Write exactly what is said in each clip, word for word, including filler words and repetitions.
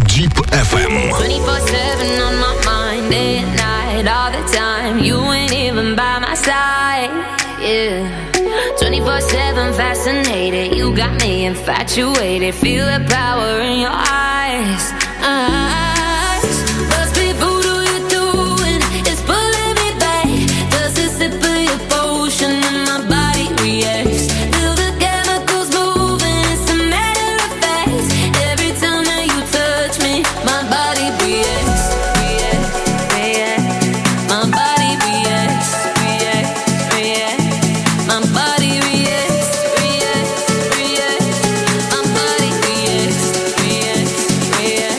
Deep эф эм. twenty-four seven on my mind, day and night, all the time. You ain't even by my side, yeah. twenty-four seven fascinated, you got me infatuated. Feel the power in your eyes, eyes. Must be voodoo you're doing, it's pulling me back. Does a sip of your potion and my body reacts? Feel the chemicals moving, it's a matter of fact. Every time that you touch me, my body reacts, reacts, reacts. My body reacts, reacts, reacts. My body reacts, reacts, reacts. My body reacts, reacts, reacts.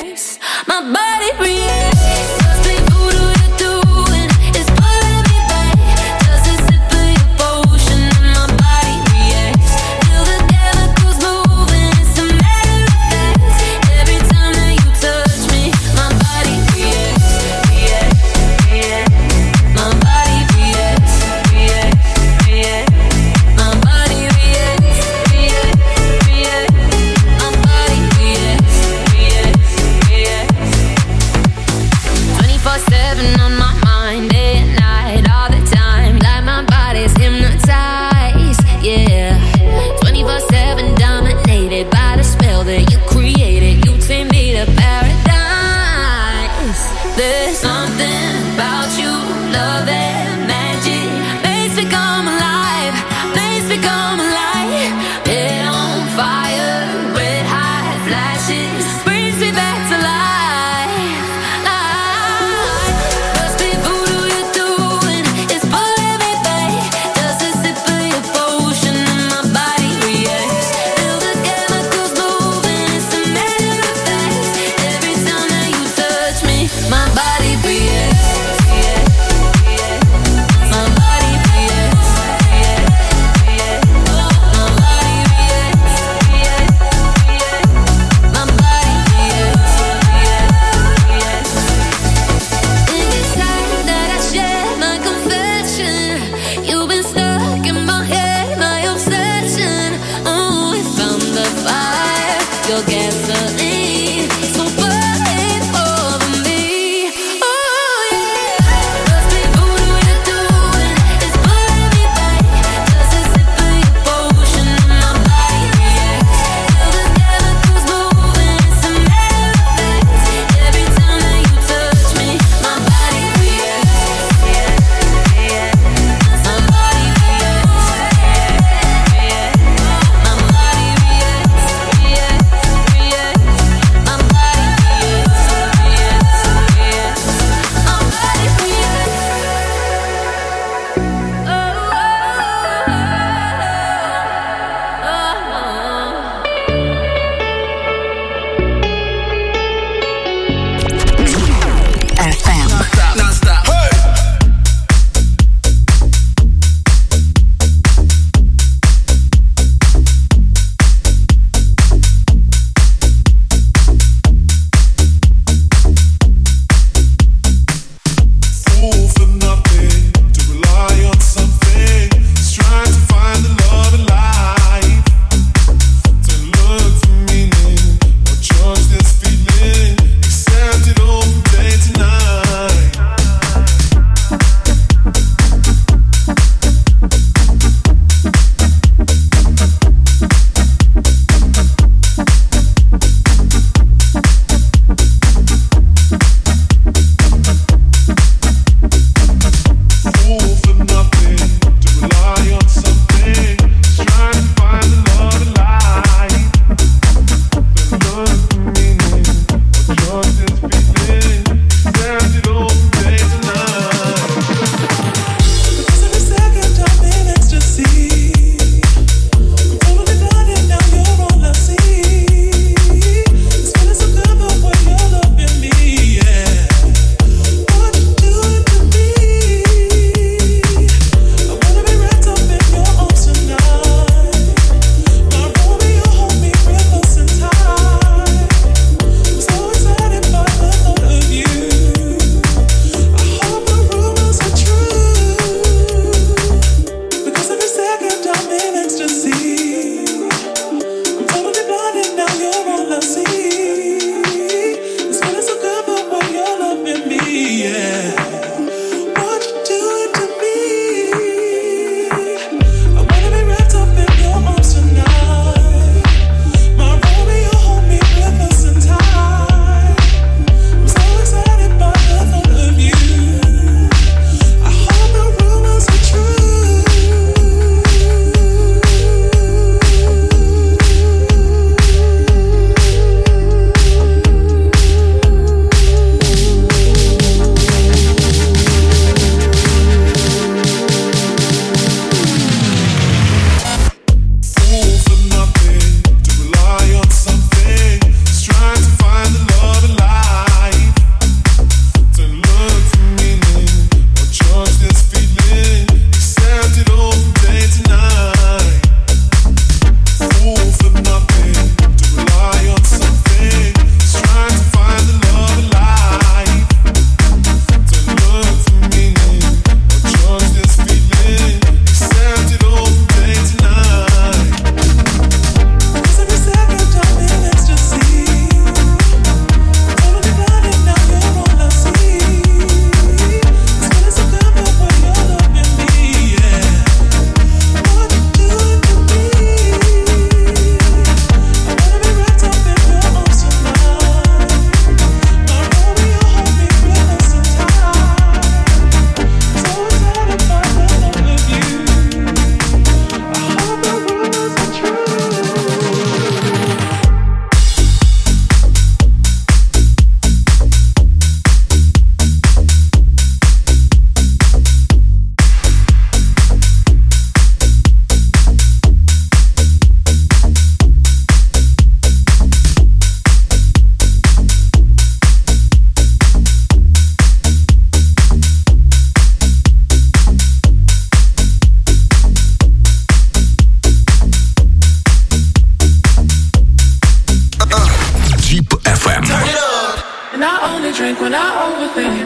And I only drink when I overthink.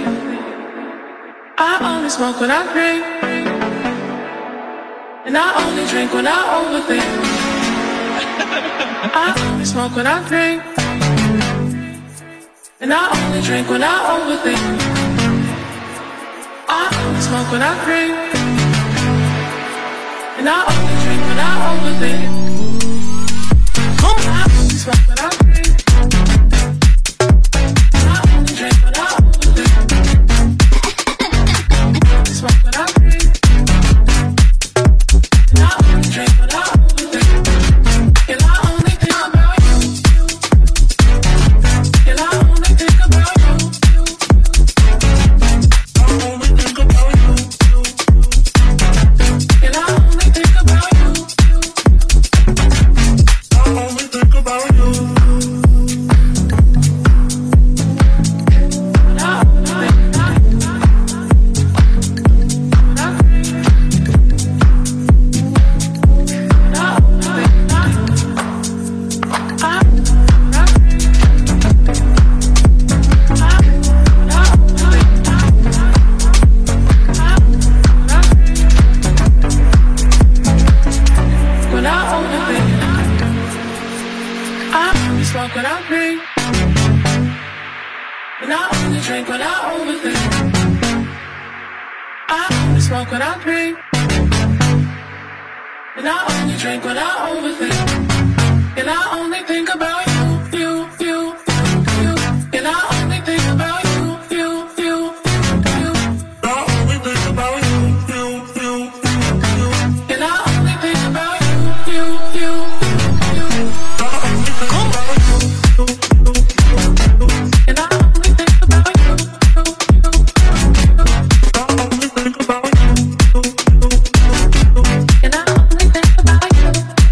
I only smoke when I drink. And I only drink when I overthink. I only smoke when I drink. And I only drink when I overthink. I only smoke when I drink. And I only drink when I overthink. I only smoke when I drink. And I only drink when I overthink. I only smoke when I drink. And I only drink when I overthink. And I only think about you. And I only think about you. I only think about you. And I only think about you. I only think about you. And I only think about you. And I think. And I only think about you. I When I overthink, I only smoke when I drink. And I only drink when I overthink. I only smoke when I drink. And I only drink when I overthink. And I only think about you, you, you, you. And I only think about you, you, you, you. I only think about you, you, you, you. And I only think about you, you, you, you. I only think about you, and I only think about you, I only think about you, and I only think about you.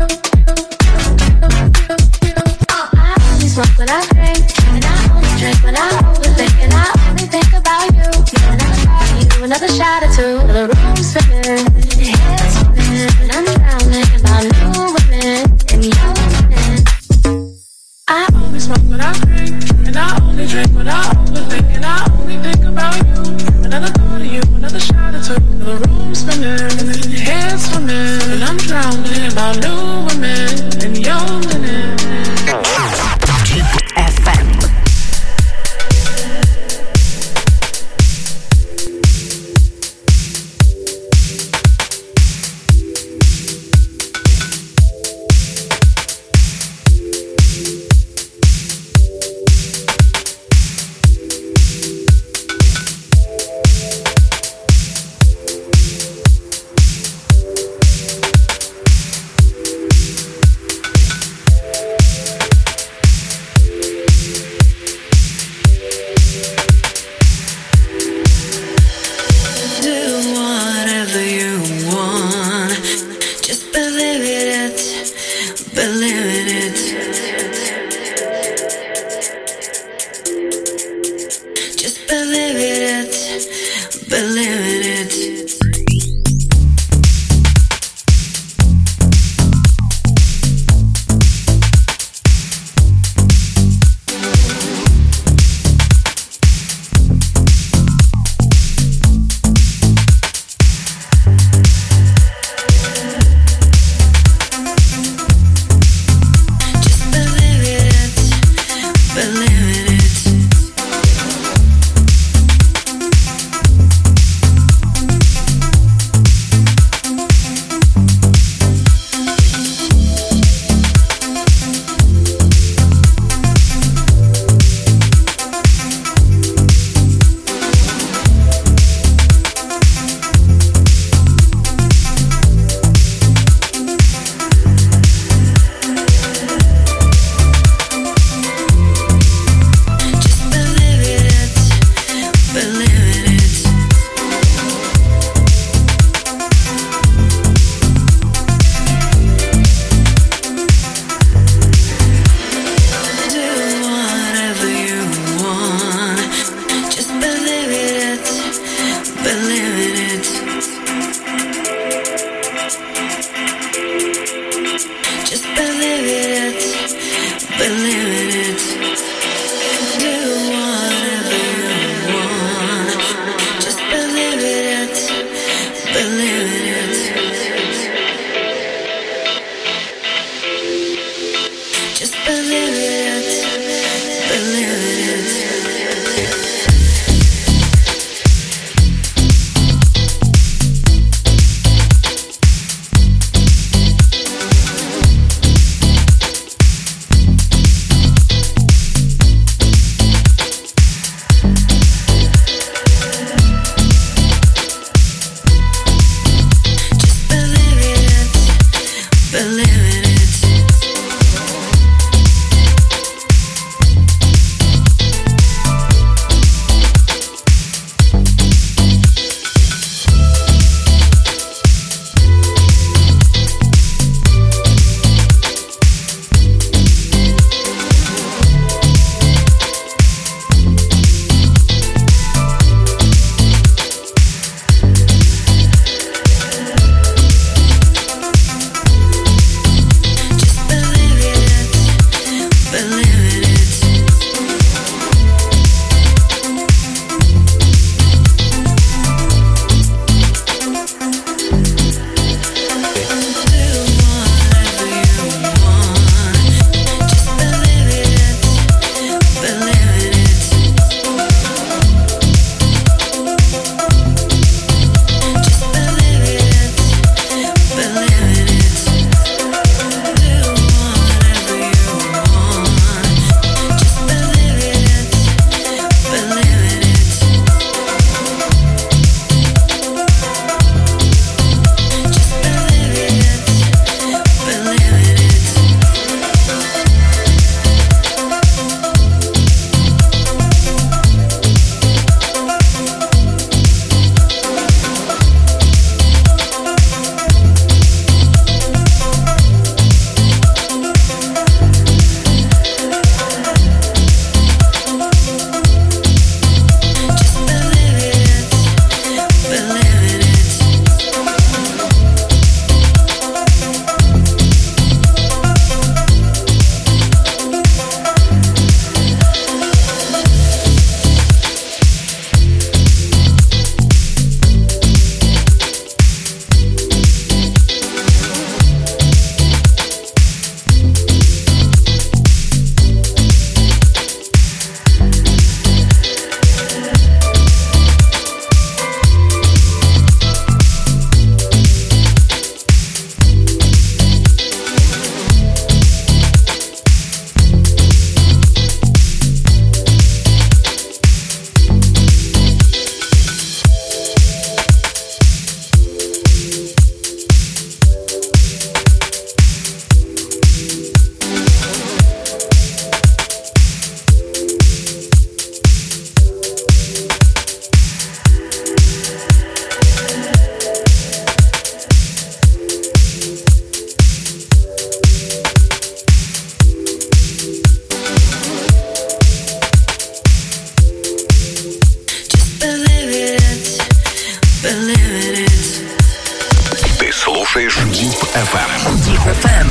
I only smoke when I drink, and I only drink when I overthink, and I only think about you. Another party, another shot or two, the room's spinning, your head's spinning, and I'm drowning about new women and young women. I only smoke when I drink, and I only drink when I overthink, and I only think about you. Another thought of you, another shot or two, the room's spinning, and your head's swimming, and I'm drowning about new women and young women. Deep F M. Believe it. Ты слушаешь Deep эф эм. Deep эф эм.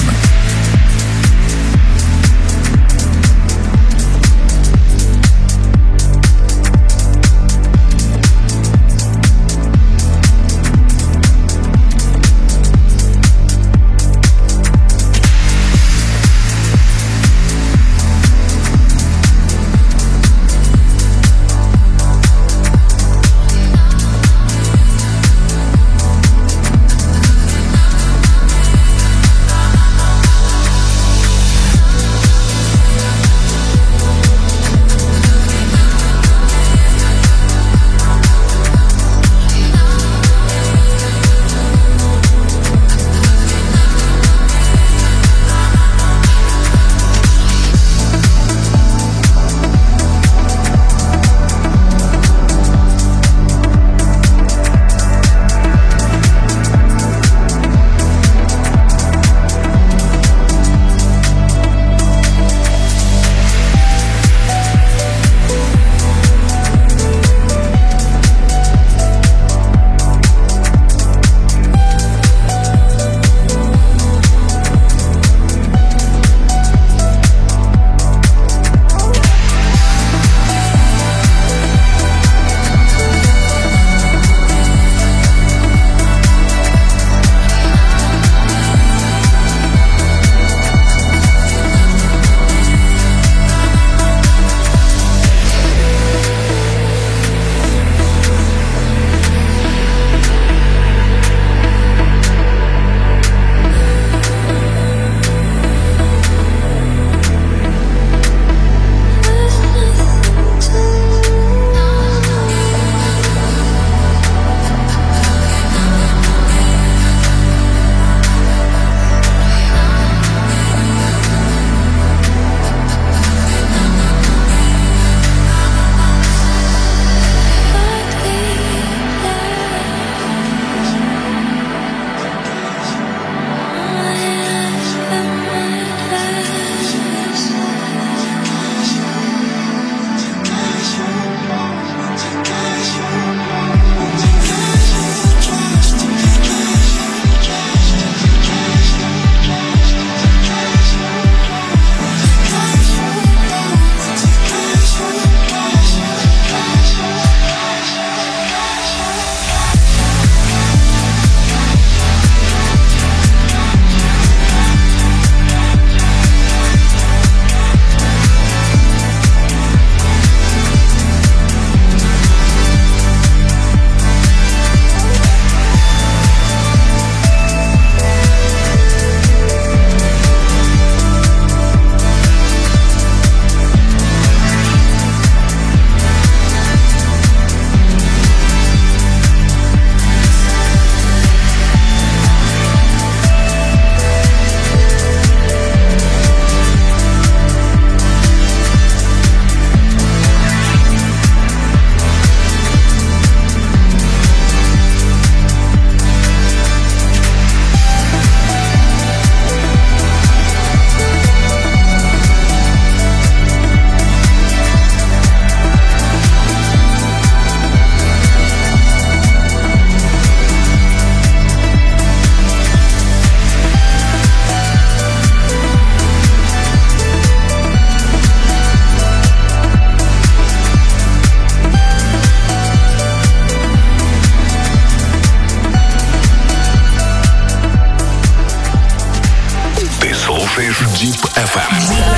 Deep эф эм.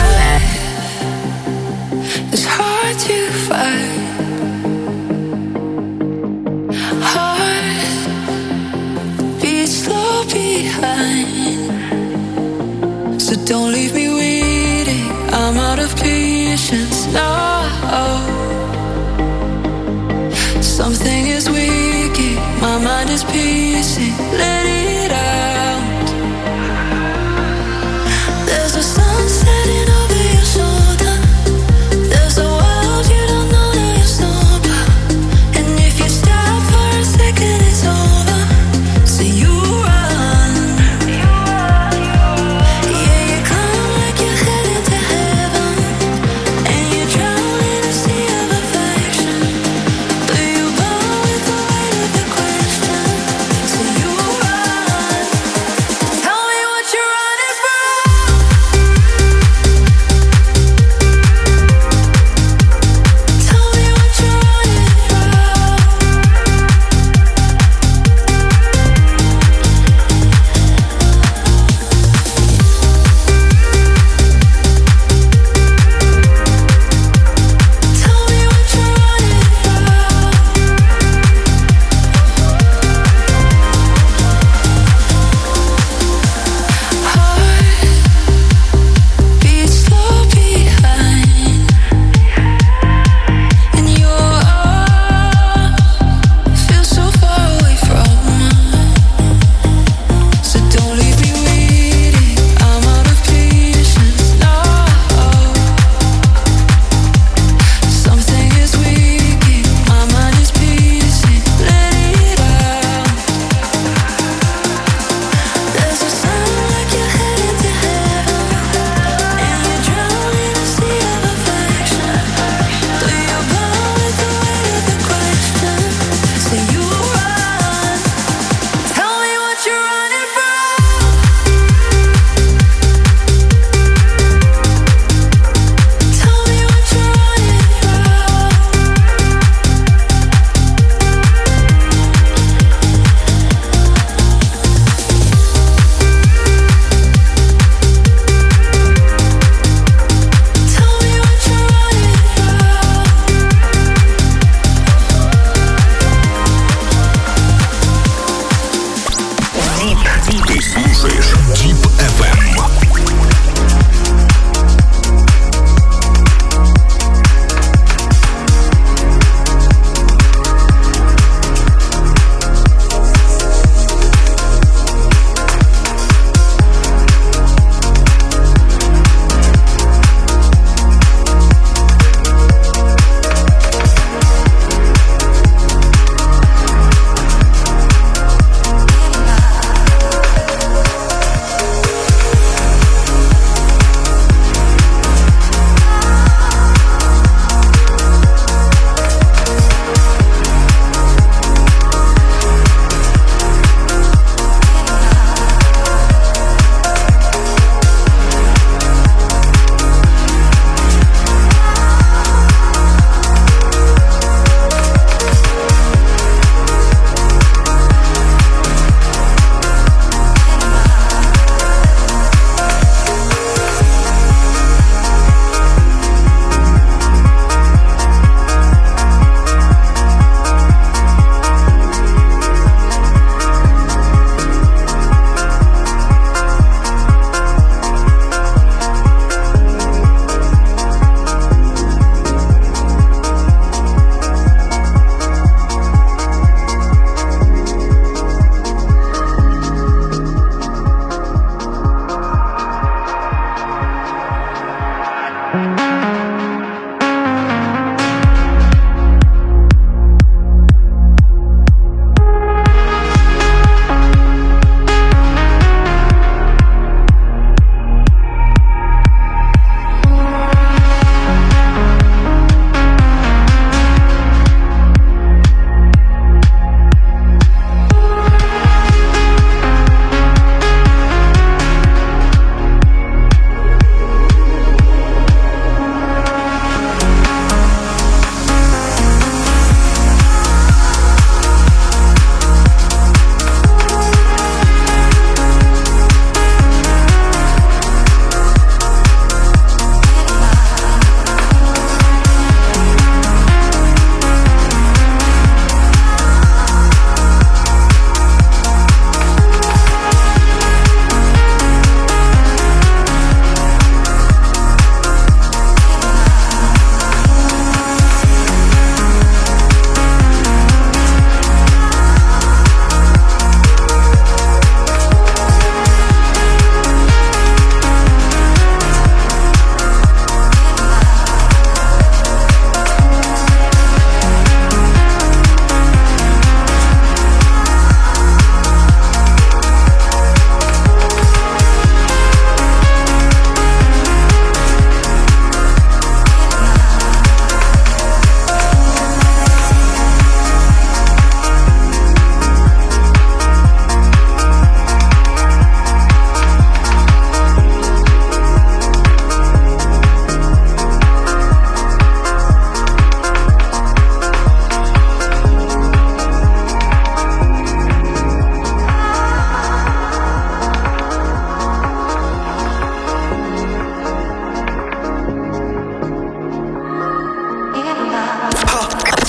It's hard to find. Heart beats slow behind. So don't leave me waiting. I'm out of patience now. Something is waking. My mind is pacing. Let it out. There's a sun setting over your shoulder. There's a world you don't know that you're sober. And if you stop for a second, it's over. So you run. Yeah, you come like you're headed to heaven. And you drown in a sea of affection. But you bow with the weight of the question.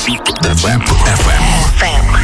Deep эф эм. эф эм.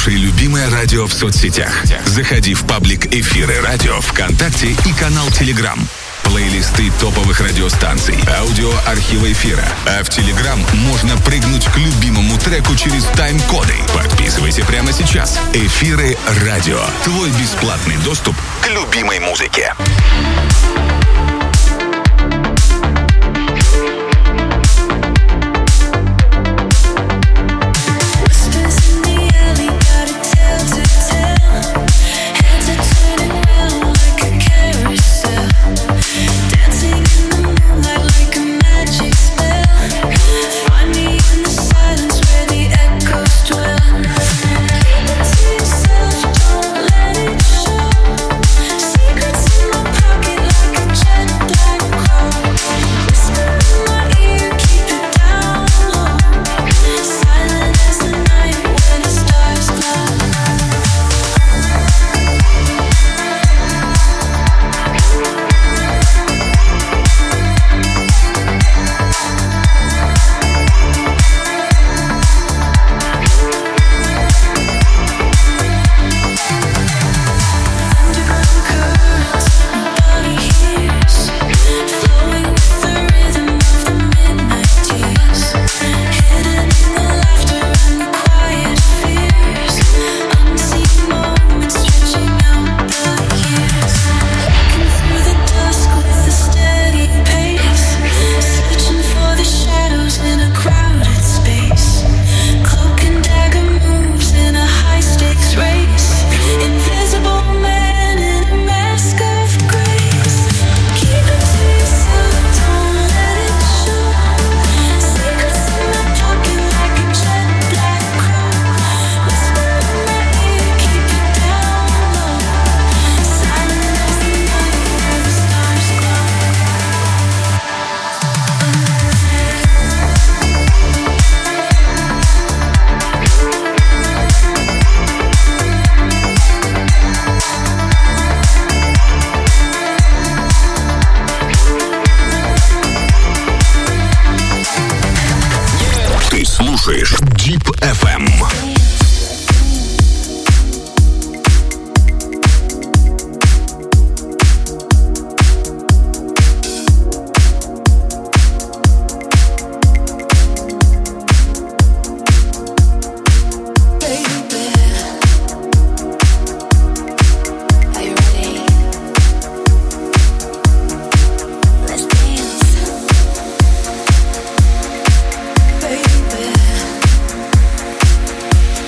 Слушай любимое радио в соцсетях. Заходи в паблик «Эфиры радио» ВКонтакте и канал Телеграм. Плейлисты топовых радиостанций, аудиоархива эфира. А в Телеграм можно прыгнуть к любимому треку через тайм-коды. Подписывайся прямо сейчас. «Эфиры радио». Твой бесплатный доступ к любимой музыке. Deep эф эм. Baby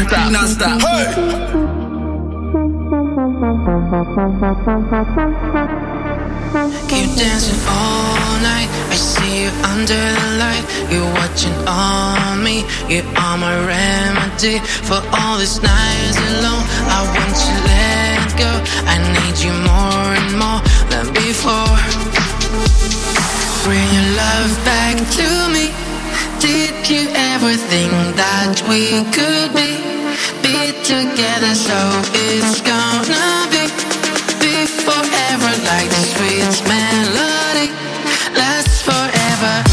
non-stop, non-stop. Hey! Keep dancing all night. I see you under the light. You're watching on me. You are my remedy for all these nights alone. I want you let go. I need you more and more than before. Bring your love back to me. Did you ever think that we could be be together? So it's gonna be be forever, like the sweet melody lasts forever.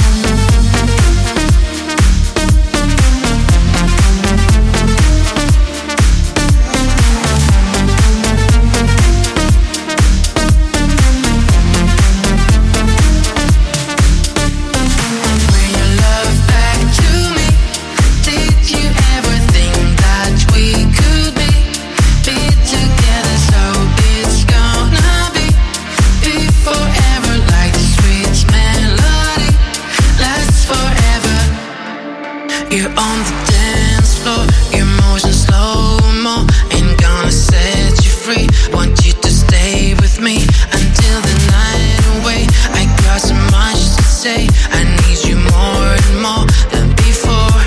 You're on the dance floor, your motion slow-mo. Ain't gonna set you free. Want you to stay with me until the night away. I got so much to say. I need you more and more than before.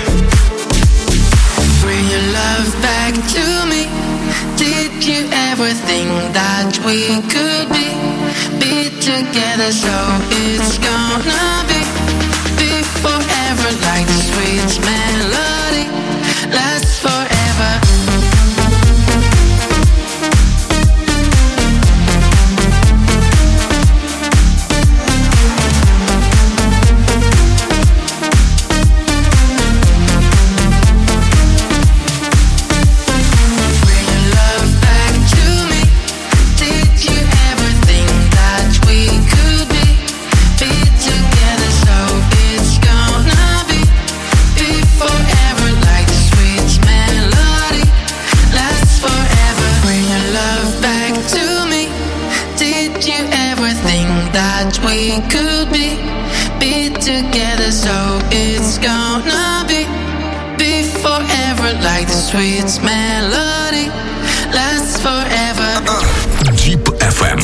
Bring your love back to me. Did you ever think that we could be be together? So it's gonna be be forever, like the sweet melody lasts forever. Bring your love back to me. Did you ever think that we could be be together? So it's gonna be be forever, like the sweet melody lasts forever. Bring your love back to me. Did you ever think that we could be be together? So it's gonna be be forever, like the sweet melody lasts forever. Deep эф эм.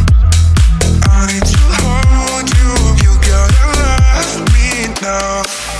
Now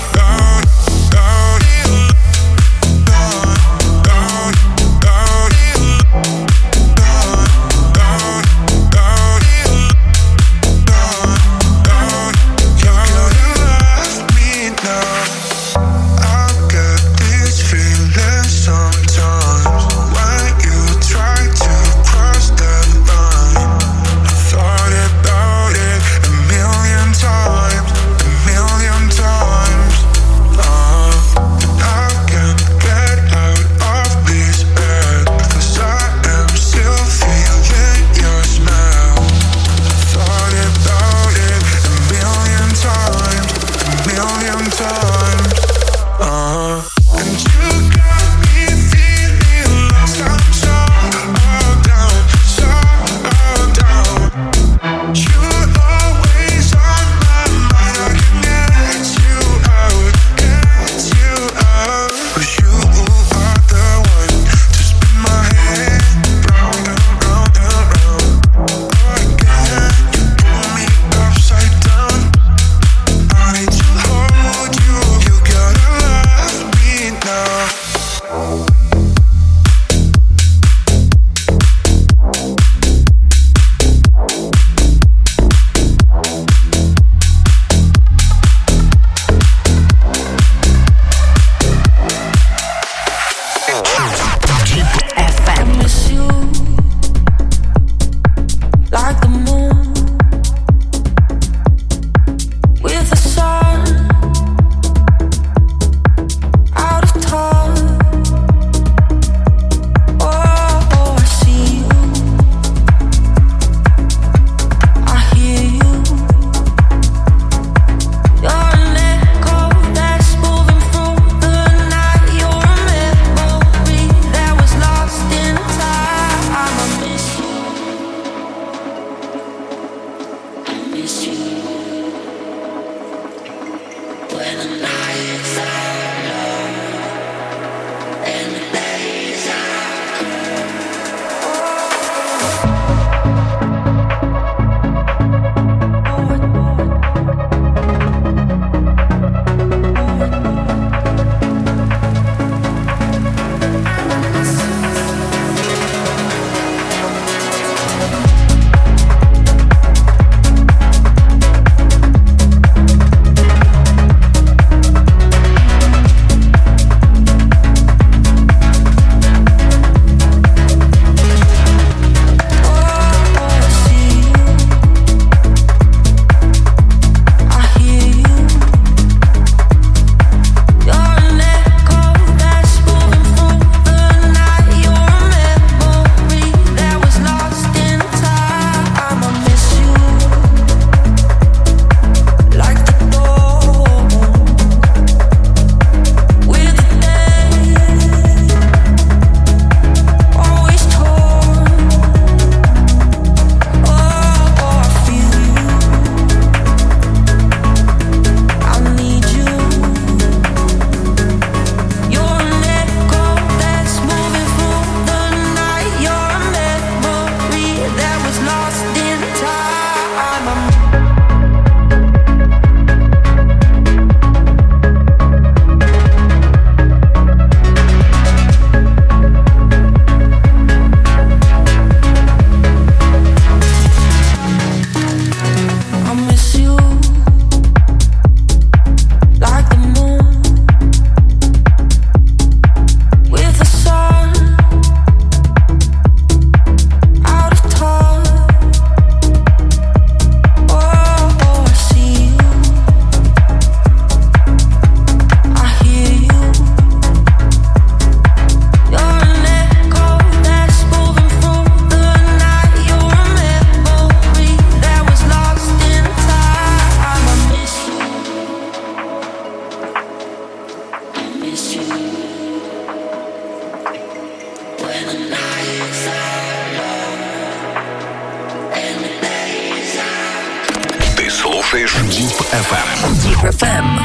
слушаешь Deep эф эм. Deep эф эм.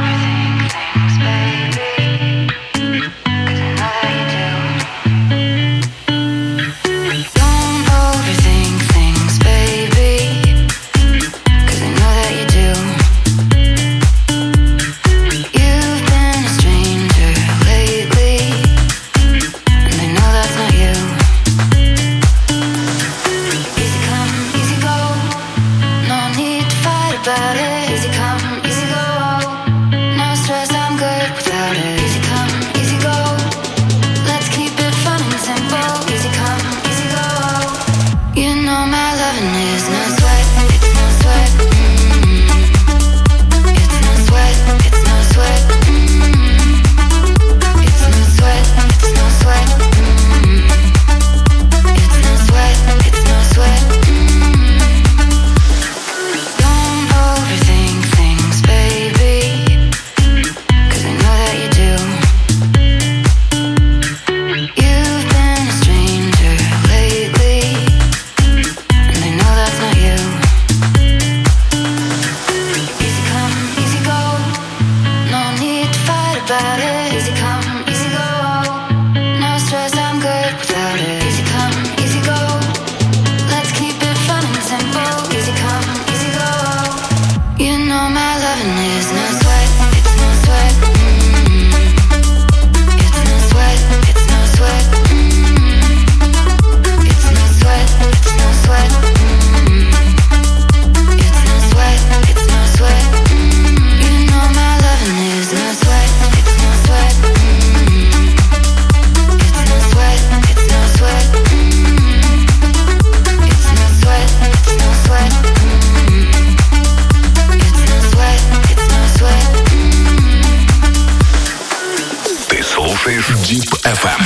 Deep эф эм.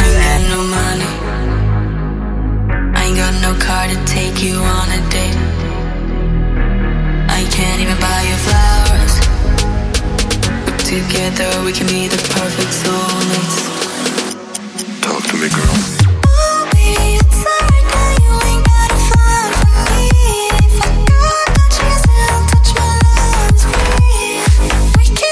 No money. I ain't got no car to take you on a date. I can't even buy you flowers. But together we can be the perfect soulmates. Talk to me, girl. We can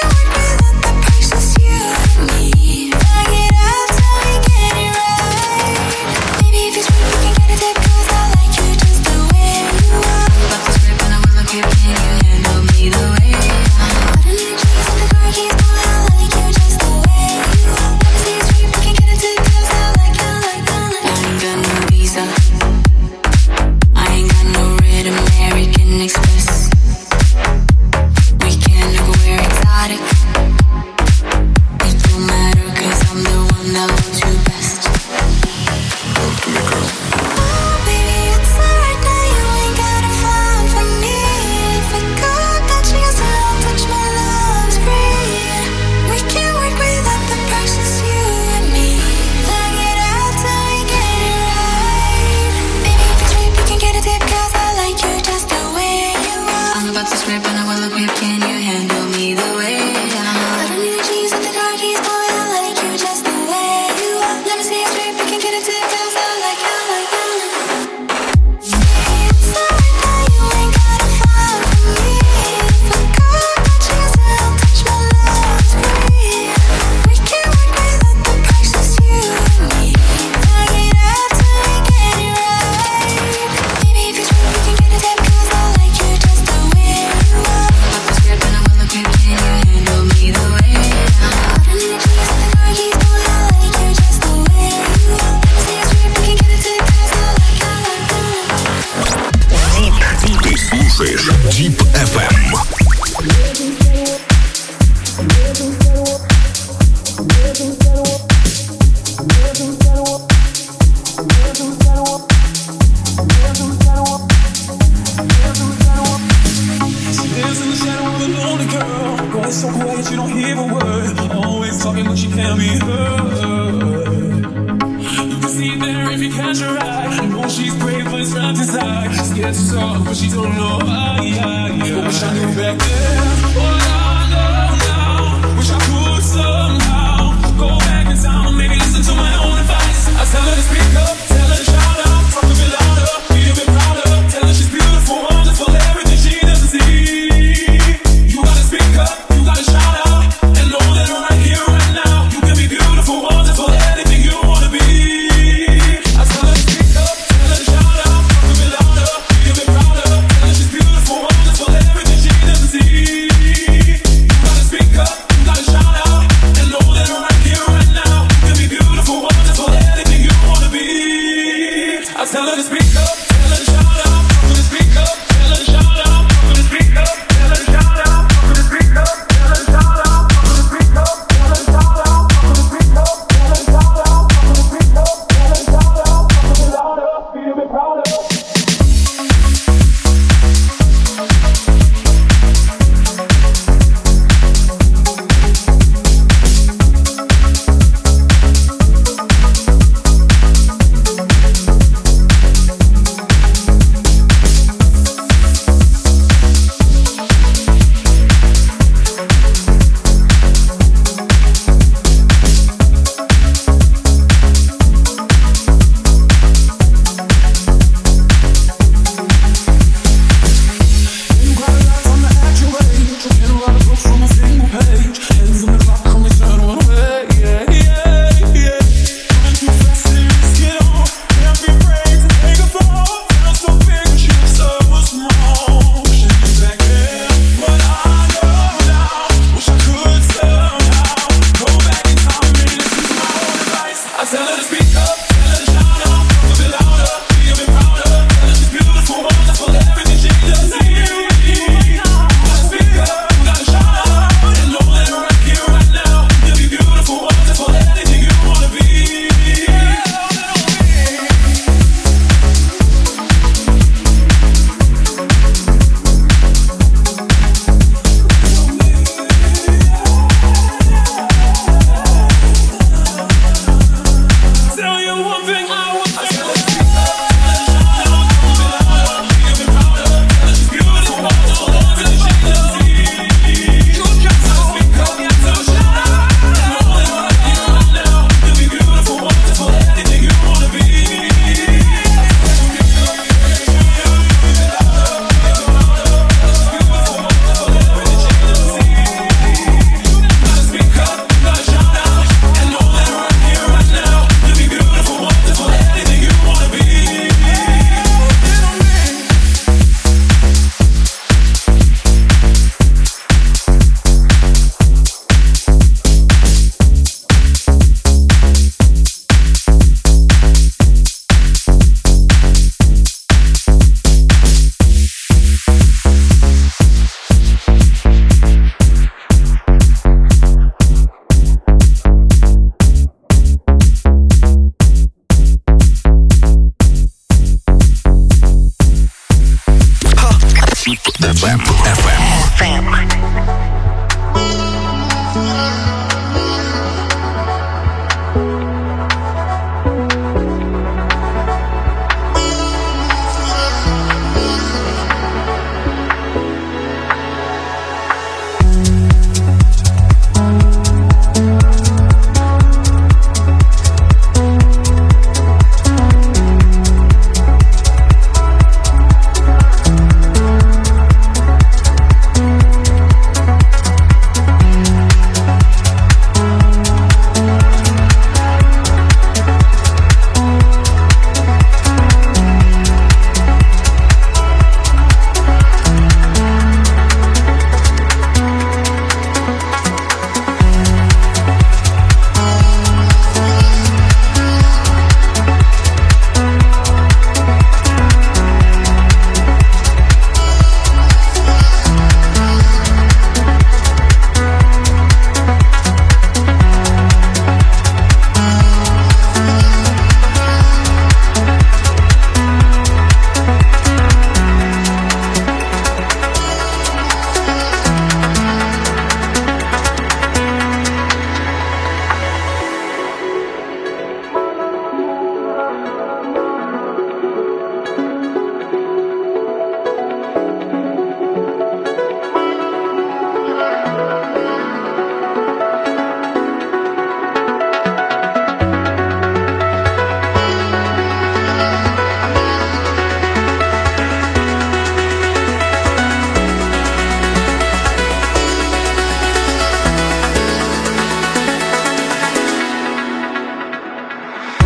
Deep эф эм. So quiet, you don't hear a word. Always talking, but she can't be heard. You can see it there if you catch her eye. You know she's brave, but it's trapped inside. Scared to talk, but she don't know why. Yeah, yeah. Wish I knew back then what I know now. Wish I could somehow go back in time, maybe listen to my own advice. I tell her to speak up.